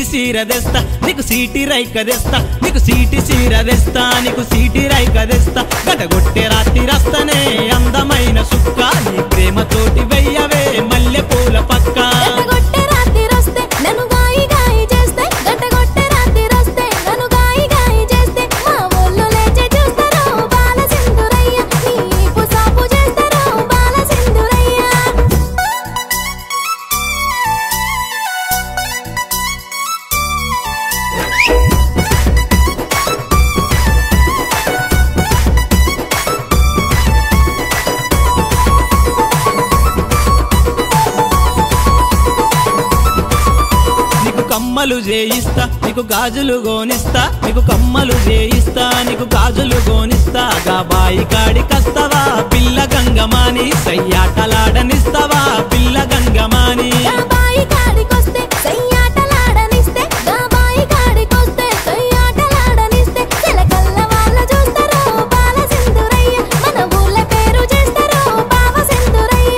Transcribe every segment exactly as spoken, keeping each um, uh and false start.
సీర తెస్తా నీకు సీటి రైక తెస్తా నీకు సీటి సీర తెస్తా నీకు సీటి రైక తెస్తా గడగొట్టే రాత్రి రస్తనే అందమైన సుక్క నీ ప్రేమతోటి వెయ్యవే మల్లె పూల పక్క గట్టగొట్టే రాత్రి రస్తే నన్ను గాయి గాయి చేస్తే గట్టగొట్టే రాత్రి రస్తే నన్ను గాయి గాయి చేస్తే మా ఊళ్ళో లేచే చూస్తారో బాల సింధురయ్య నీపు సాపు చేస్తారో బాల సింధురయ్య కమ్మలు చేయిస్తా నీకు గాజులు గోనిస్తా నీకు కమ్మలు చేయిస్తా నీకు గాజులు గోనిస్తా గాబాయి కాడికస్తవా పిల్ల గంగమాని సయ్యాటలాడనిస్తవా పిల్ల గంగమాని గాబాయి కాడికొస్తే సయ్యాటలాడనిస్తే గాబాయి కాడికొస్తే సయ్యాటలాడనిస్తే చిలకల్ల వాళ్ళ చూస్తారో బాల సింధురయ్య మన ఊళ్ళ పేరు చేస్తారో బావ సింధురయ్య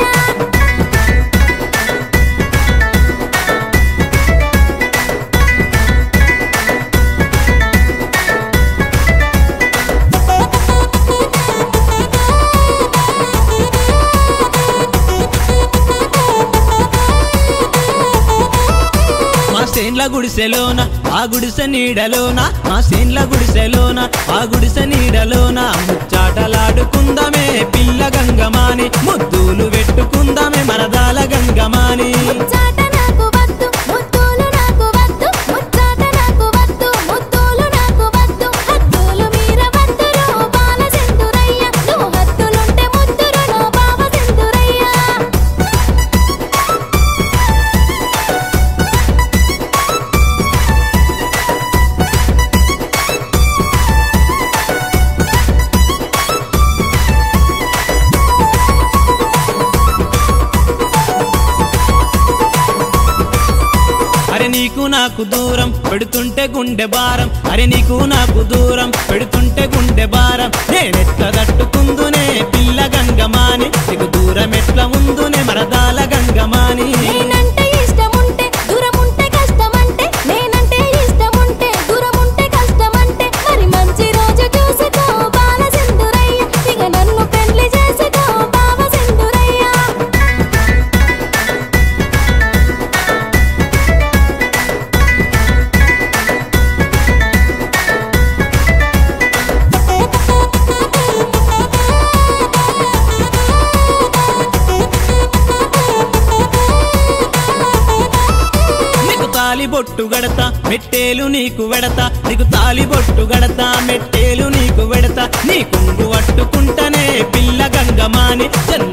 మా సేన్ల గుడిసెలోన ఆ గుడిసె నీడలోన మా సేన్ల గుడిసెలోన ఆ గుడిసె నీడలోన ముచ్చాటలాడుకుందామే పిల్ల గంగమాని ముద్దులు పెట్టుకుందామే మరదాల గంగమాని ముచ్చాట నాకు వద్దు ముద్దులు నాకు వద్దు ముచ్చాట నాకు వద్దు ముద్దులు నాకు వద్దు హద్దులు మీర వద్దురో బాల సింధురయ్య నువ్వు హద్దులుంటే ముద్దురు నా బావ సింధురయ్య అరే నీకు నాకు దూరం పెడుతుంటే గుండె భారం అరే నీకు నాకు దూరం పెడుతుంటే గుండె భారం నేనెట్ల తట్టుకుందునే పిల్ల గంగమాని నీకు దూరం ఎట్లా ఉందునే మరదాల గంగమాని నేనంటే ఇష్టముంటే దూరముంటే కష్టమంటే నేనంటే ఇష్టముంటే దూరముంటే కష్టమంటే మరి మంచి రోజు చూసుకో బాల సింధురయ్య ఇక నన్ను పెళ్లి చేసుకో బావ సింధురయ్య నీకు తాలి బొట్టు గడతా మెట్టేలు నీకు వెడతా నీకు తాలి బొట్టు గడతా మెట్టేలు నీకు వెడతా నీ కొంగు పట్టుకుంటనే పిల్ల గంగమాని జన్మ